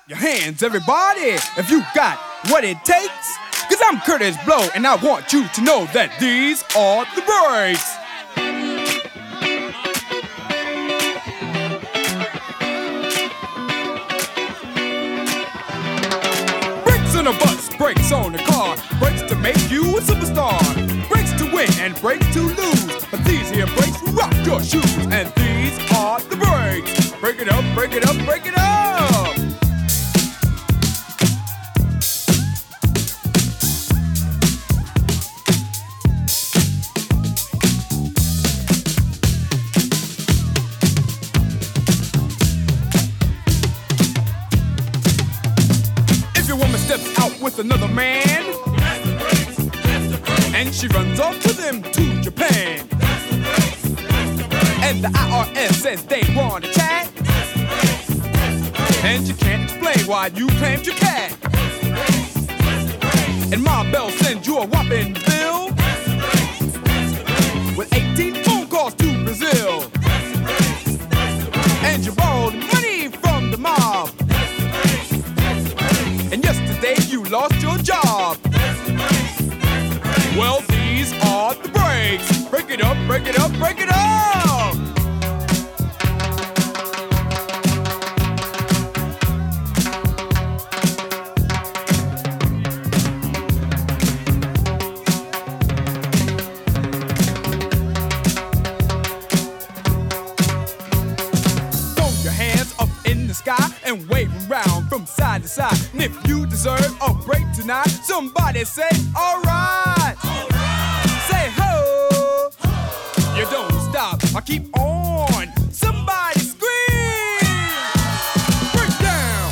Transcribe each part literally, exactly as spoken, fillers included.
your hands, everybody, if you got what it takes. Cause I'm Curtis Blow, and I want you to know that these are the breaks. Brakes on a bus, brakes on a car, brakes to make you a superstar, brakes to win and brakes to lose. But these here brakes rock your shoes, and these are the breaks. Break it up, break it up, break it up. If your woman steps out with another man, that's the breaks, that's the breaks. And she runs off with him to Japan, that's the breaks, that's the breaks. And the I R S says they want to chat, that's the breaks, that's the breaks. And you can't explain why you claimed your cat, that's the breaks, that's the breaks. And Ma Bell sends you a whopping bill, that's the breaks, that's the breaks. With eighteen phone calls to Brazil, that's the breaks, that's the breaks. And you borrowed money from the mob, that's the breaks, that's the breaks. And yesterday you lost your job, that's the breaks, that's the breaks. Well, these are the breaks. Break it up, break it up, break it up. Throw your hands up in the sky and wave around from side to side. And if you deserve a break tonight, somebody say, all right. All right. Say, ho. Ho. You don't stop. I keep on. Somebody scream. Break down.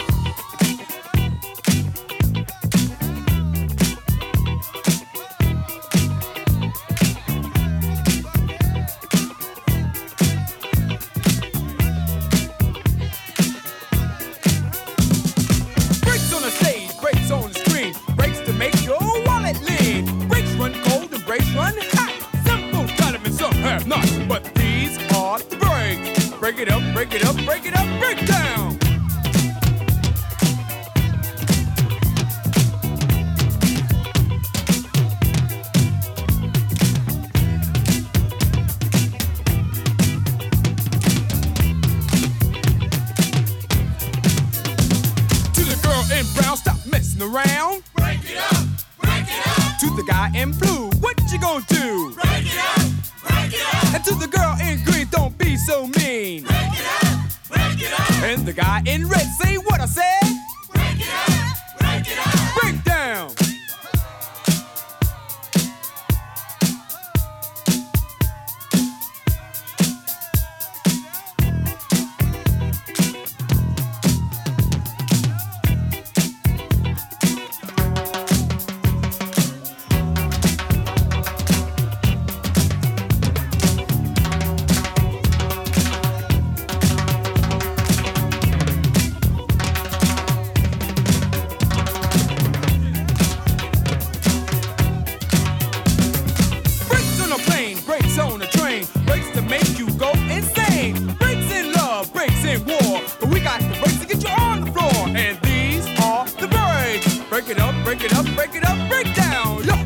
Brakes on the stage, brakes on the screen, brakes to make your wallet lean. Brakes run cold and brakes run hot. Some folks got them and some have not, but these are the breaks. Break it up, break it up, break it up, break down. To the girl in brown, stop messing around. Break it up, break it up, To the guy in blue, what you gonna do? break it up, break it up, And to the girl in green, don't be so mean. break it up, break it up, And the guy in red, say what I said. break it up, break it up. Break down. Brakes on a plane, brakes on a train, brakes to make you go insane. Brakes in love, brakes in war, but we got the brakes to get you on the floor. And these are the brakes. Break it up, break it up, break it up, break down. Yo.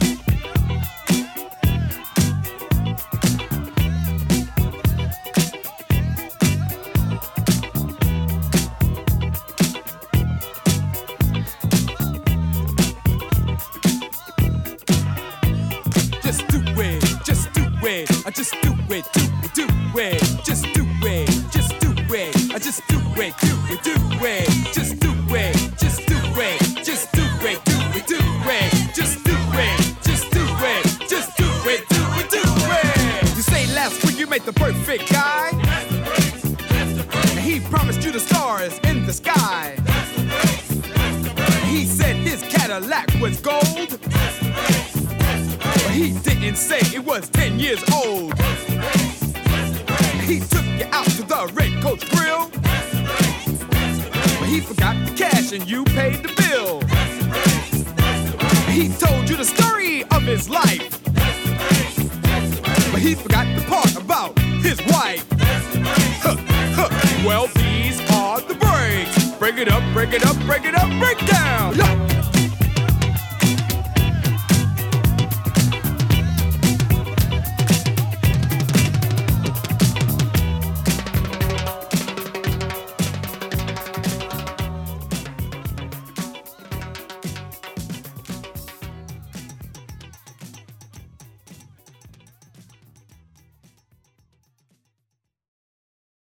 Just do it, just do it, I just do it, do it, do it, just do it, just do it, I just do it, do it, do it, just do it, just do it, just do it, do it, do it, just do it, just do it, just do it, do it, do it. You say last week you made the perfect guy, That's the breaks, that's the breaks, and he promised you the stars in the sky. that's the breaks, that's the breaks, He said his Cadillac was gold, that's the breaks, that's the breaks, but he didn't say it was ten years old. that's the breaks, that's the breaks, He took you out to the Red Coach Grill, that's the breaks, that's the breaks, but he forgot the cash and you paid the bill. that's the breaks, that's the breaks, He told you the story of his life, that's the breaks, that's the breaks, but he forgot the part about his wife. that's the breaks, Huh, huh. Well, these are the breaks. break it up, break it up, break it up, break down. Yo.